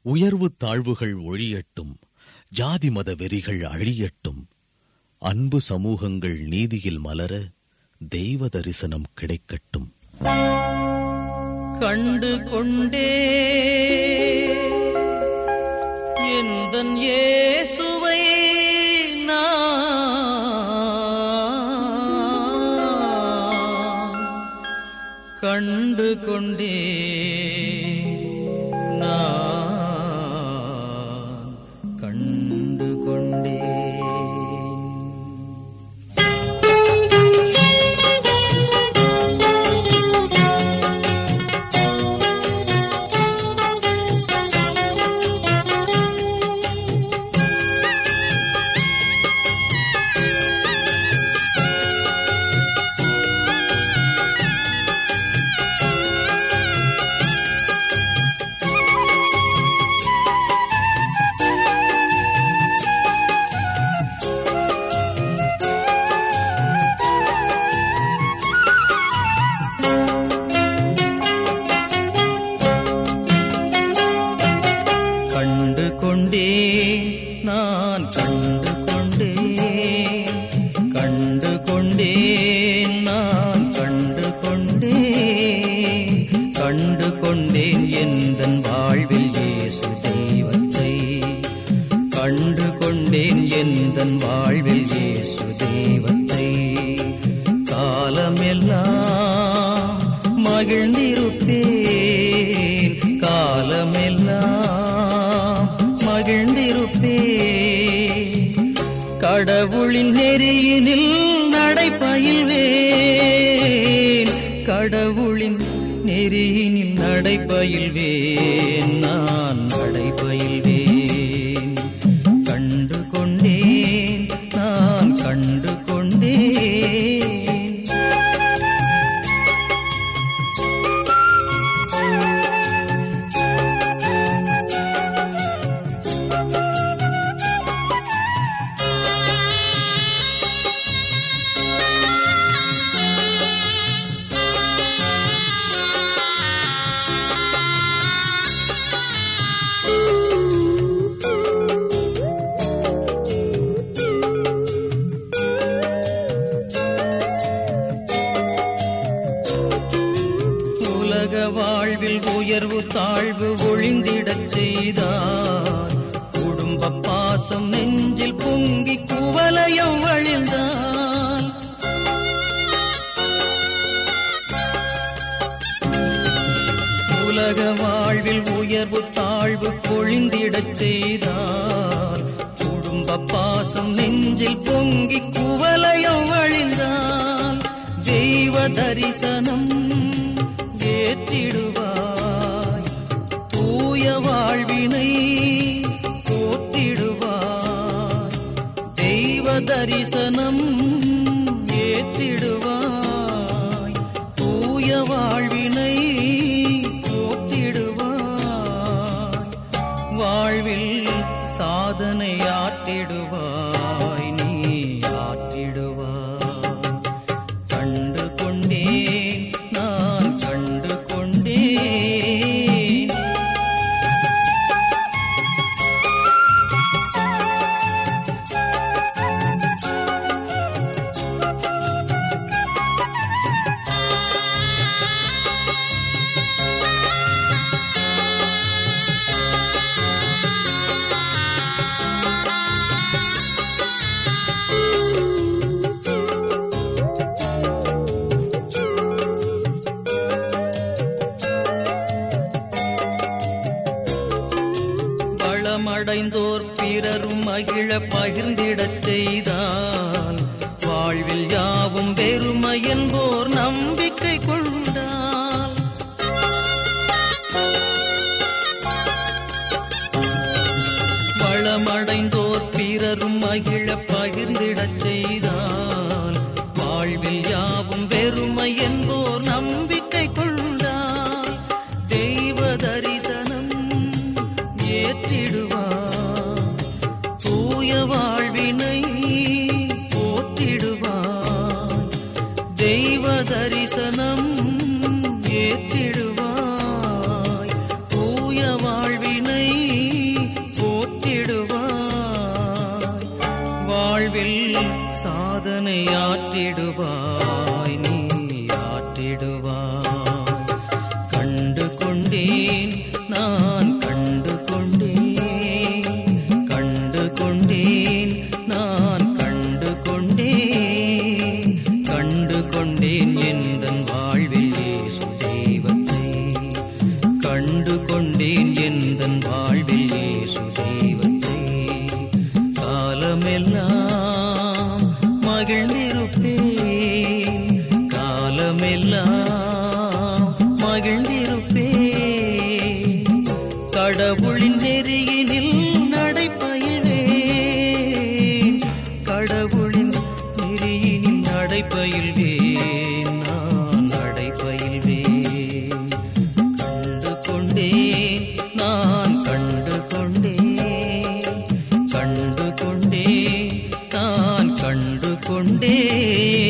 உயர்வு தாழ்வுகள் ஒழியட்டும், ஜாதி மத வெறிகள் அழியட்டும், அன்பு சமூகங்கள் நீதியில் மலர தெய்வ தரிசனம் கிடைக்கட்டும். கண்டு கொண்டே எந்தன் இயேசுவை நான் கண்டு கொண்டே நான் கண்டு கொண்டே. நான் கண்டு கொண்டேன், கண்டு கொண்டேன், நான் கண்டு கொண்டேன், கண்டு கொண்டேன் எந்தன் வாழ்வில் இயேசு தெய்வத்தை, கண்டு கொண்டேன் எந்தன் வாழ்வில் இயேசு தெய்வத்தை. காலமெல்லாம் மகிழ்ந்திருப்பேன், காலமெல்லாம் மகிழ்ந்திருப்பேன், கடவுளின் நெறியினில் நடைபயில்வேன், கடவுளின் நெறியினில் நடைபயில்வேன், நான் நடைபயில்வேன். கண்டு கொண்டேன், நான் கண்டு கொண்டேன். வாழ்வில் உயர்வு தாழ்வு ஒழிந்திடச் செய்தார், குடும்ப பாசம் நெஞ்சில் பொங்கி குவலயம் வழிந்தான், உலக வாழ்வில் உயர்வு தாழ்வு பொழிந்திடச் செய்தார், குடும்ப பாசம் நெஞ்சில் பொங்கி குவலயம் வழிந்தான், தெய்வ தரிசனம் ஏற்றிடுவாய், தூய வாழ்வினை போற்றிடுவாய், தெய்வ தரிசனம் ஏற்றிடுவாய், தூய வாழ்வினை போற்றிடுவாய், வாழ்வில் சாதனை ஆற்றிடுவாய், நீ ஆற்றிடுவாய். கண்டு கொண்டேன், நான் கண்டு கொண்டேன். வளமடைந்தோர் பிறரும் மகிழ பகிர்ந்திடச் செய்தால், வாழ்வில் யாவும் வெறுமை என்போர் நம்பிக்கை கொண்டால், வளமடைந்தோர் பிறரும் மகிழ பகிர்ந்திடச் செய்தால், வாழ்வில் யாவும் வெறுமை என்போர் நம்பிக்கை கொண்டால், தெய்வ தரிசனம் ஏற்றிடுவார், தூய வாழ்வினை போற்றிடுவார், தெய்வ தரிசனம் ஏற்றிடுவாய், தூய வாழ்வினை ஆற்றிடுவாய், நீ ஆற்றிடுவாய். கண்டு கொண்டேன், நான் கண்டு கொண்டேன், கண்டு கொண்டேன், நான் கண்டு கொண்டேன், கண்டு கொண்டேன் எந்தன் வாழ்வில் இயேசு தெய்வத்தை, கண்டு கொண்டேன் எந்தன் வாழ்வில் இயேசு தெய்வத்தை. காலமெல்லாம் மகிழ்ந்திருப்பேன், காலமெல்லாம் மகிழ்ந்திருப்பேன், கடவுளின் நெறியினில் நடைபயில்வேன், கடவுளின் நெறியினில் நடைபயில்வேன், நான் நடைபயில்வேன். கண்டு கொண்டேன், நான் கண்டு கொண்டேன், கண்டு கொண்டேன், நான் கண்டு கொண்டேன்.